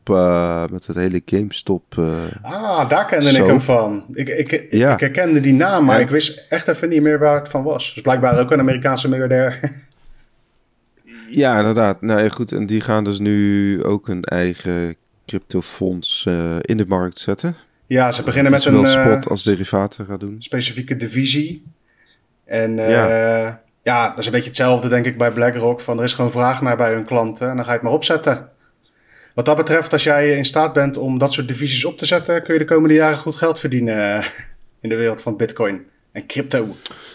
daar kende ik hem van. Ik herkende die naam, maar ik wist echt even niet meer waar het van was. Dus blijkbaar ook een Amerikaanse miljardair.
Ja, inderdaad. Nou ja, goed. En die gaan dus nu ook een eigen cryptofonds in de markt zetten.
Ja, ze beginnen met
een... spot als derivaten gaan doen.
Specifieke divisie. En dat is een beetje hetzelfde denk ik bij BlackRock. Van er is gewoon vraag naar bij hun klanten en dan ga je het maar opzetten. Wat dat betreft, als jij in staat bent om dat soort divisies op te zetten, kun je de komende jaren goed geld verdienen in de wereld van Bitcoin en crypto.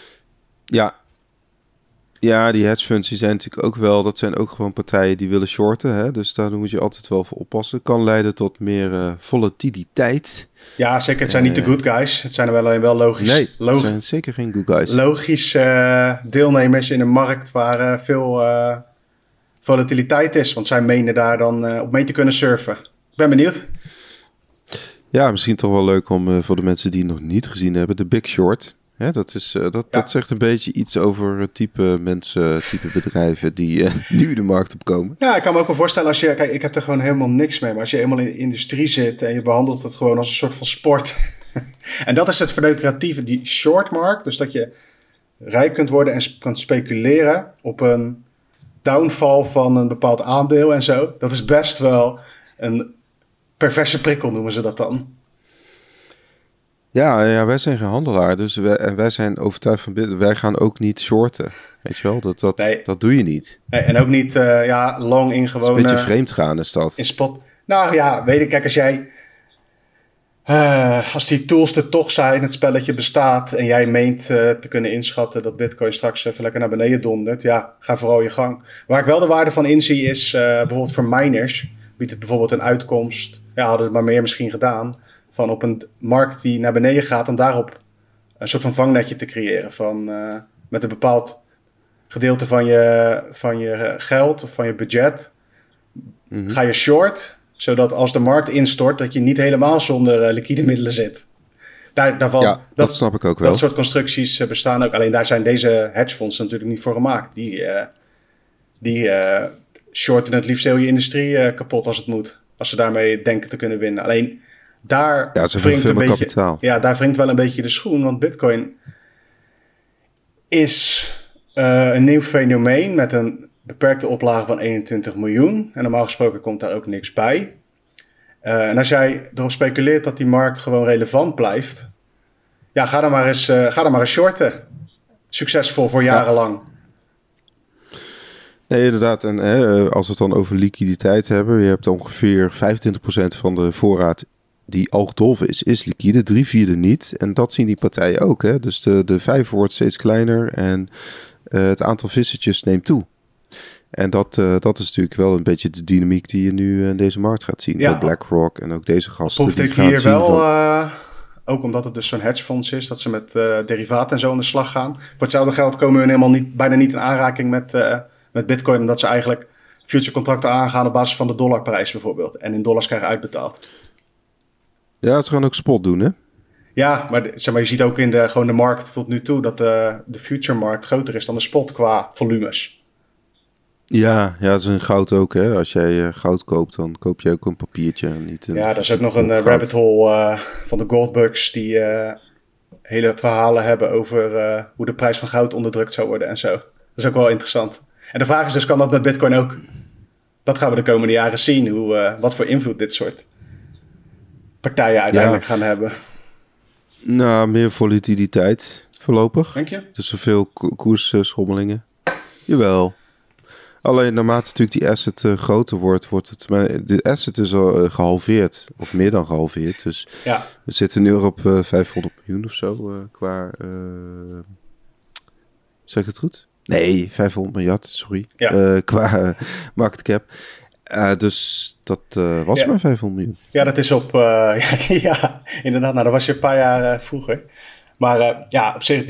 Ja, die hedge funds die zijn natuurlijk ook wel... Dat zijn ook gewoon partijen die willen shorten. Hè? Dus daar moet je altijd wel voor oppassen. Kan leiden tot meer volatiliteit.
Ja, zeker. Het zijn niet de good guys. Het zijn er wel logisch.
Nee, het zijn zeker geen good guys.
Logisch deelnemers in een markt waar veel volatiliteit is. Want zij menen daar dan op mee te kunnen surfen. Ik ben benieuwd.
Ja, misschien toch wel leuk om voor de mensen die het nog niet gezien hebben... de Big Short... Ja, dat zegt een beetje iets over type mensen, type bedrijven die nu de markt opkomen.
Ja, ik kan me ook wel voorstellen kijk, ik heb er gewoon helemaal niks mee. Maar als je eenmaal in de industrie zit en je behandelt het gewoon als een soort van sport. En dat is het verneukeratieve, die shortmarkt. Dus dat je rijk kunt worden en kan speculeren op een downfall van een bepaald aandeel en zo. Dat is best wel een perverse prikkel, noemen ze dat dan.
Ja, wij zijn geen handelaar, dus wij zijn overtuigd van wij gaan ook niet shorten. Weet je wel, dat doe je niet.
Nee, en ook niet long in gewoon...
Een beetje vreemd gaan is dat.
In spot. Nou ja, weet ik, kijk, als jij Als die tools er toch zijn, het spelletje bestaat en jij meent te kunnen inschatten dat Bitcoin straks even lekker naar beneden dondert, ja, ga vooral je gang. Waar ik wel de waarde van inzie is bijvoorbeeld voor miners, biedt het bijvoorbeeld een uitkomst, ja, hadden het maar meer misschien gedaan, van op een markt die naar beneden gaat, om daarop een soort van vangnetje te creëren van met een bepaald gedeelte van je geld of van je budget, ga je short, zodat als de markt instort, dat je niet helemaal zonder liquide middelen zit. Daarvan,
dat snap ik ook wel.
Dat soort constructies bestaan ook. Alleen daar zijn deze hedgefondsen natuurlijk niet voor gemaakt. Die shorten het liefst heel je industrie kapot als het moet. Als ze daarmee denken te kunnen winnen. Alleen daar wringt een beetje, kapitaal. Ja, daar wringt wel een beetje de schoen. Want Bitcoin is een nieuw fenomeen met een beperkte oplage van 21 miljoen. En normaal gesproken komt daar ook niks bij. En als jij erop speculeert dat die markt gewoon relevant blijft, ja, ga dan maar eens shorten. Succesvol voor jarenlang.
Nee, inderdaad. En als we het dan over liquiditeit hebben, je hebt ongeveer 25% van de voorraad die al gedolven is liquide, 3/4 niet. En dat zien die partijen ook. Hè? Dus de vijver wordt steeds kleiner en het aantal vissertjes neemt toe. En dat is natuurlijk wel een beetje de dynamiek die je nu in deze markt gaat zien. Ja. Bij BlackRock en ook deze gasten.
Proefde ik hier wel, ook omdat het dus zo'n hedgefonds is, dat ze met derivaten en zo aan de slag gaan. Voor hetzelfde geld komen hun bijna niet in aanraking met Bitcoin, omdat ze eigenlijk future contracten aangaan op basis van de dollarprijs bijvoorbeeld. En in dollars krijgen uitbetaald.
Ja, ze gaan ook spot doen, hè?
Ja, maar zeg maar, je ziet ook in de markt tot nu toe dat de future markt groter is dan de spot qua volumes.
Ja, dat is een goud ook, hè. Als jij goud koopt, dan koop je ook een papiertje.
Ja, dat is ook nog een rabbit hole van de Goldbugs die hele verhalen hebben over hoe de prijs van goud onderdrukt zou worden en zo. Dat is ook wel interessant. En de vraag is dus, kan dat met Bitcoin ook? Dat gaan we de komende jaren zien, wat voor invloed dit soort partijen uiteindelijk gaan hebben.
Nou, meer volatiliteit voorlopig.
Denk je?
Dus zoveel koersschommelingen. Jawel. Alleen naarmate natuurlijk die asset groter wordt het... Maar de asset is al gehalveerd. Of meer dan gehalveerd. Dus we zitten nu op 500 miljoen of zo. Qua... zeg ik het goed? Nee, 500 miljard, sorry. Ja. Qua market cap. Dus dat was maar 500 miljoen.
Ja, dat is op... ja, inderdaad. Nou, dat was je een paar jaar vroeger. Maar op zich,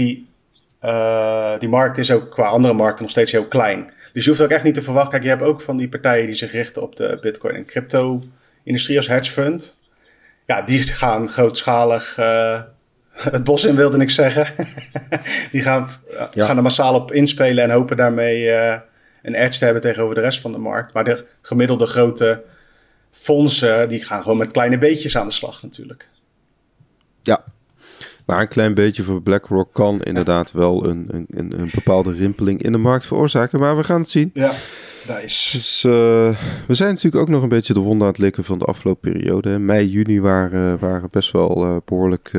die markt is ook qua andere markten nog steeds heel klein. Dus je hoeft ook echt niet te verwachten. Kijk, je hebt ook van die partijen die zich richten op de Bitcoin en crypto-industrie als hedge fund. Ja, die gaan grootschalig het bos in, wilde ik zeggen. Die gaan er massaal op inspelen en hopen daarmee een edge te hebben tegenover de rest van de markt. Maar de gemiddelde grote fondsen, die gaan gewoon met kleine beetjes aan de slag natuurlijk. Ja.
Maar een klein beetje voor BlackRock kan inderdaad wel een bepaalde rimpeling in de markt veroorzaken. Maar we gaan het zien.
Ja, dat is.
Dus we zijn natuurlijk ook nog een beetje de wonden aan het likken van de afgelopen periode. Mei, juni waren best wel behoorlijk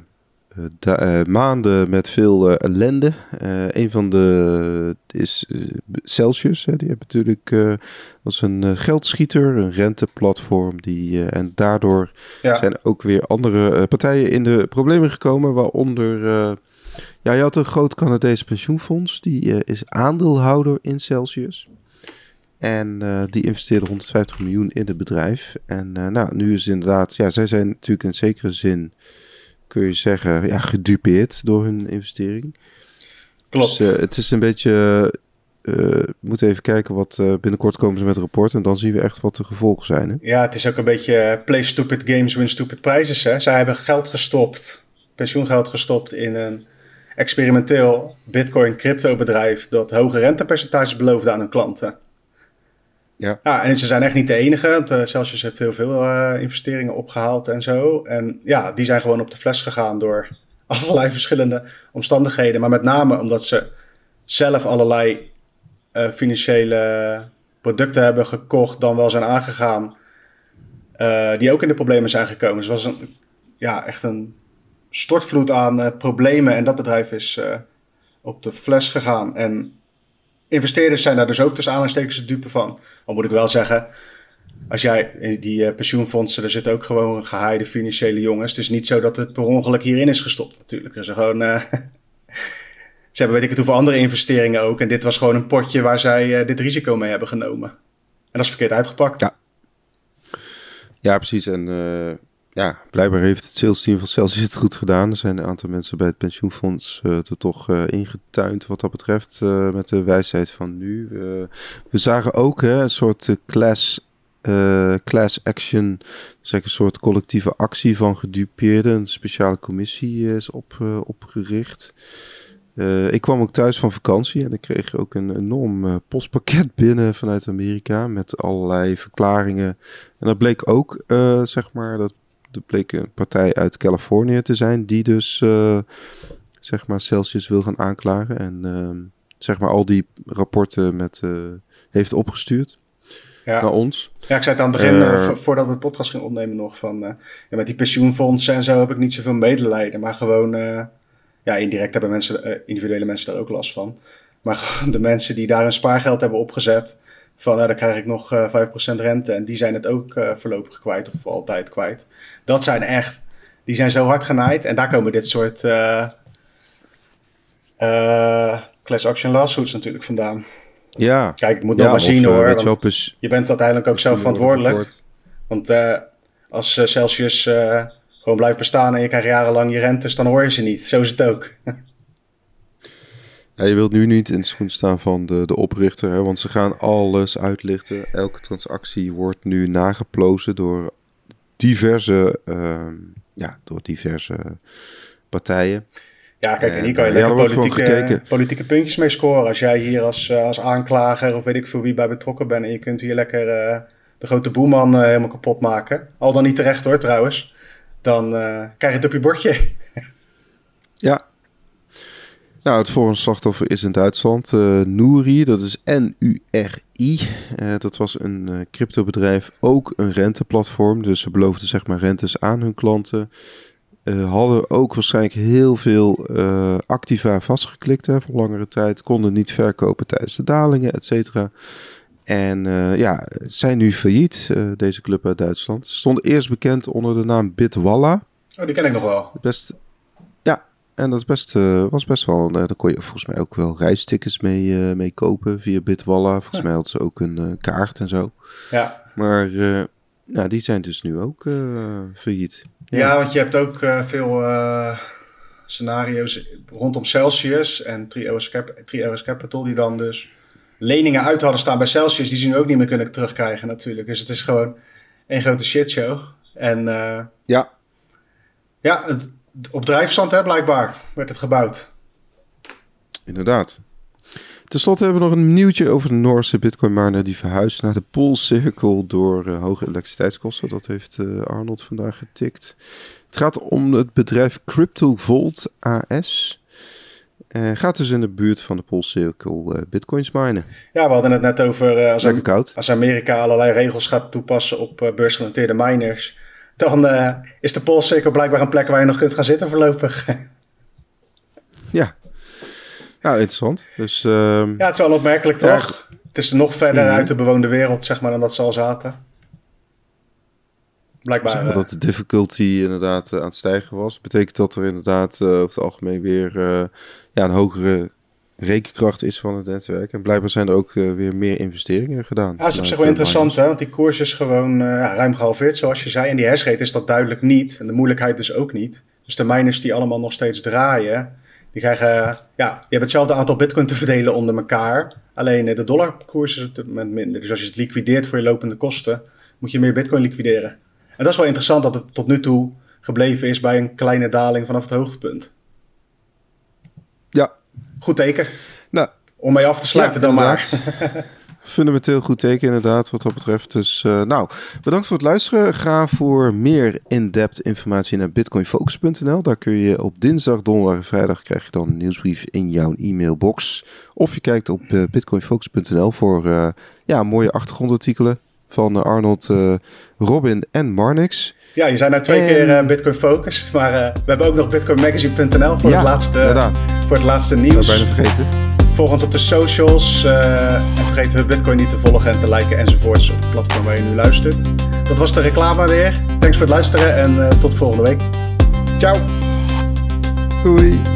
maanden met veel ellende. Een van de is Celsius. Die hebben natuurlijk was een geldschieter, een renteplatform. En daardoor zijn ook weer andere partijen in de problemen gekomen. Waaronder, je had een groot Canadees pensioenfonds. Die is aandeelhouder in Celsius. En die investeerde 150 miljoen in het bedrijf. En nu is het inderdaad... Ja, zij zijn natuurlijk in zekere zin... kun je zeggen, gedupeerd door hun investering.
Klopt.
Dus, het is een beetje... we moeten even kijken wat... binnenkort komen ze met een rapport... en dan zien we echt wat de gevolgen zijn. Hè?
Ja, het is ook een beetje... play stupid games, win stupid prizes. Hè? Zij hebben pensioengeld gestopt... in een experimenteel Bitcoin-crypto bedrijf... dat hoge rentepercentages beloofde aan hun klanten. Ja, en ze zijn echt niet de enige. Want Celsius heeft heel veel investeringen opgehaald en zo. En ja, die zijn gewoon op de fles gegaan door allerlei verschillende omstandigheden. Maar met name omdat ze zelf allerlei financiële producten hebben gekocht, dan wel zijn aangegaan, die ook in de problemen zijn gekomen. Dus het was echt een stortvloed aan problemen. En dat bedrijf is op de fles gegaan. En investeerders zijn daar dus ook tussen aanhalingstekens de dupe van. Al moet ik wel zeggen, als jij die pensioenfondsen, daar zitten ook gewoon gehaaide financiële jongens. Het is niet zo dat het per ongeluk hierin is gestopt natuurlijk. Dus gewoon, ze hebben weet ik het hoeveel andere investeringen ook. En dit was gewoon een potje waar zij dit risico mee hebben genomen. En dat is verkeerd uitgepakt.
Ja, precies. En blijkbaar heeft het salesteam van Celsius het goed gedaan. Er zijn een aantal mensen bij het pensioenfonds er toch ingetuind wat dat betreft. Met de wijsheid van nu. We zagen ook een soort class action, zeg een soort collectieve actie van gedupeerden. Een speciale commissie is opgericht. Ik kwam ook thuis van vakantie en ik kreeg ook een enorm postpakket binnen vanuit Amerika met allerlei verklaringen. En dat bleek ook, dat bleek een partij uit Californië te zijn die dus, Celsius wil gaan aanklagen en al die rapporten heeft opgestuurd.
Ja.
Naar ons.
Ja, ik zei het aan het begin, voordat we de podcast ging opnemen nog, van met die pensioenfondsen en zo heb ik niet zoveel medelijden, maar gewoon, indirect hebben individuele mensen daar ook last van. Maar de mensen die daar hun spaargeld hebben opgezet, van dan krijg ik nog 5% rente en die zijn het ook voorlopig kwijt of altijd kwijt. Dat zijn echt, die zijn zo hard genaaid en daar komen dit soort class action lawsuits natuurlijk vandaan.
Ja.
Kijk, ik moet nog maar zien hoor, want je bent uiteindelijk ook zelf verantwoordelijk. Want als Celsius gewoon blijft bestaan en je krijgt jarenlang je rentes, dan hoor je ze niet. Zo is het ook.
Ja, je wilt nu niet in de schoen staan van de oprichter, hè, want ze gaan alles uitlichten. Elke transactie wordt nu nageplozen door diverse partijen.
Ja, kijk, en hier kan je lekker politieke puntjes mee scoren. Als jij hier als aanklager of weet ik veel wie bij betrokken bent en je kunt hier lekker de grote boeman helemaal kapot maken. Al dan niet terecht hoor, trouwens. Dan krijg je het op je bordje.
Ja. Nou, het volgende slachtoffer is in Duitsland. Nuri, dat is Nuri. Dat was een cryptobedrijf, ook een renteplatform. Dus ze beloofden rentes aan hun klanten. Hadden ook waarschijnlijk heel veel activa vastgeklikt voor langere tijd. Konden niet verkopen tijdens de dalingen, et cetera. En zijn nu failliet, deze club uit Duitsland. Ze stonden eerst bekend onder de naam Bitwalla.
Oh, die ken ik nog wel.
En dat was best wel... daar kon je volgens mij ook wel reistickets mee kopen via Bitwalla. Volgens mij had ze ook een kaart en zo.
Ja.
Maar die zijn dus nu ook failliet.
Ja, want je hebt ook veel scenario's rondom Celsius en Three Arrows Capital... die dan dus leningen uit hadden staan bij Celsius... die ze nu ook niet meer kunnen terugkrijgen natuurlijk. Dus het is gewoon een grote shitshow. En op drijfzand blijkbaar werd het gebouwd.
Inderdaad. Ten slotte hebben we nog een nieuwtje over de Noorse Bitcoin-miner die verhuist naar de Poolcirkel door hoge elektriciteitskosten. Dat heeft Arnold vandaag getikt. Het gaat om het bedrijf CryptoVault AS. Gaat dus in de buurt van de Poolcirkel bitcoins minen.
Ja, we hadden het net over
als
Amerika allerlei regels gaat toepassen op beursgenoteerde miners. Dan is de Poolcirkel blijkbaar een plek waar je nog kunt gaan zitten voorlopig.
Ja. Nou, interessant. Dus,
het is wel opmerkelijk toch? Het is nog verder uit de bewoonde wereld, dan dat ze al zaten. Blijkbaar.
Dat de difficulty inderdaad aan het stijgen was. Betekent dat er inderdaad over het algemeen weer een hogere rekenkracht is van het netwerk. En blijkbaar zijn er ook weer meer investeringen gedaan.
Ja, dat is op zich wel interessant, hè? Want die koers is gewoon ruim gehalveerd, zoals je zei. En die hashrate is dat duidelijk niet. En de moeilijkheid dus ook niet. Dus de miners die allemaal nog steeds draaien, die krijgen, je hebt hetzelfde aantal bitcoin te verdelen onder elkaar. Alleen de dollarkoers is op dit moment minder. Dus als je het liquideert voor je lopende kosten, moet je meer bitcoin liquideren. En dat is wel interessant dat het tot nu toe gebleven is bij een kleine daling vanaf het hoogtepunt.
Ja.
Goed teken.
Nou,
om mee af te sluiten dan maar.
Fundamenteel goed teken inderdaad wat dat betreft. Dus bedankt voor het luisteren. Ga voor meer in-depth informatie naar bitcoinfocus.nl. Daar kun je op dinsdag, donderdag en vrijdag krijg je dan een nieuwsbrief in jouw e-mailbox. Of je kijkt op bitcoinfocus.nl voor mooie achtergrondartikelen van Arnold, Robin en Marnix.
Ja, je zei nou 2 keer Bitcoin Focus, maar we hebben ook nog bitcoinmagazine.nl voor het laatste nieuws.
Dat ben je bijna vergeten.
Volg ons op de socials. En vergeet Hub Bitcoin niet te volgen en te liken enzovoorts op het platform waar je nu luistert. Dat was de reclame weer. Thanks voor het luisteren en tot volgende week. Ciao.
Doei.